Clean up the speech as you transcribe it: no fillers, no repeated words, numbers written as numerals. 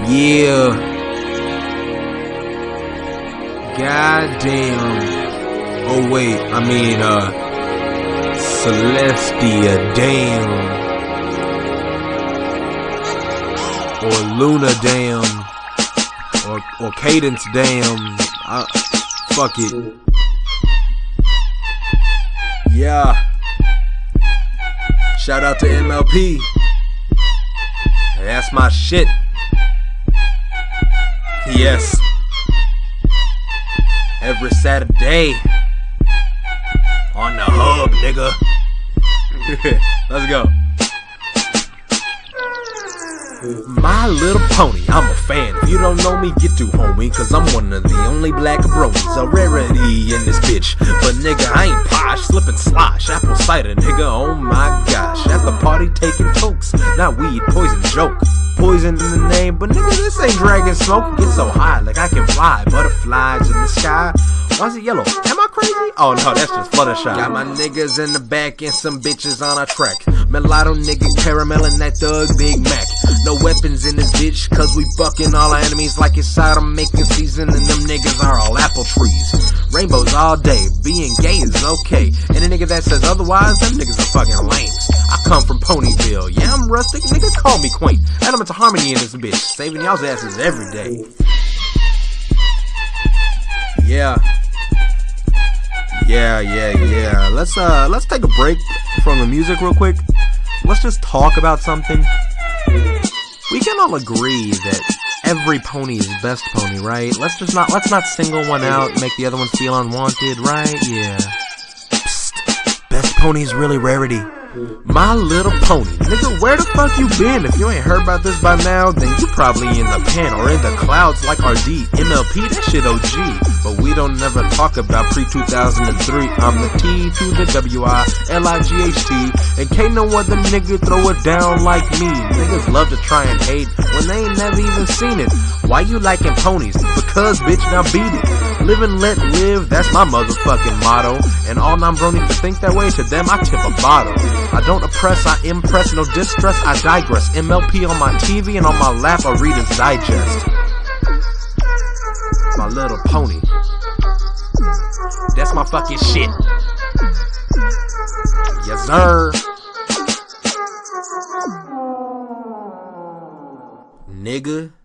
Yeah. Goddamn. Oh wait, I mean Celestia, damn. Or Luna, damn. Or Cadence, damn. Fuck it. Yeah. Shout out to MLP. That's my shit. Yes. Every Saturday on the hub, nigga. Let's go. My Little Pony, I'm a fan. If you don't know me, get to homie, cause I'm one of the only black bronies. A rarity in this bitch. But nigga, I ain't posh, slip and slosh. Apple cider, nigga, oh my gosh. At the party taking tokes, not weed, poison joke. Poison in the name, but nigga, this ain't dragon smoke. Get so high, like I can fly. Butterflies in the sky. Why is it yellow? Am I crazy? Oh no, that's just Fluttershy. Got my niggas in the back and some bitches on our track. Mulatto nigga, caramel and that thug Big Mac. No weapons in this bitch, cause we fucking all our enemies like it's Sodom making season, and them niggas are all apple trees. Rainbows all day, being gay is okay. And a nigga that says otherwise, them niggas are fucking lames. I come from Ponyville, yeah I'm rustic, nigga call me quaint. Elements of harmony in this bitch, saving y'all's asses every day. Yeah. Let's take a break from the music real quick. Let's just talk about something. We can all agree that every pony is best pony, right? Let's not single one out, make the other one feel unwanted, right? Yeah. Psst. Best pony is really rarity. My Little Pony. Nigga, where the fuck you been? If you ain't heard about this by now, then you probably in the pen or in the clouds like RD. MLP, that shit OG. But we don't never talk about pre-2003. I'm the T to the W-I-L-I-G-H-T. And can't no other nigga throw it down like me. Niggas love to try and hate when they ain't never even seen it. Why you liking ponies? Because, bitch, now beat it. Live and let live, that's my motherfucking motto. And all non-bronies that think that way, to them I tip a bottle. I don't oppress, I impress, no distress, I digress. MLP on my TV and on my lap, a Reader's Digest. My Little Pony. That's my fucking shit. Yes, sir. Nigga.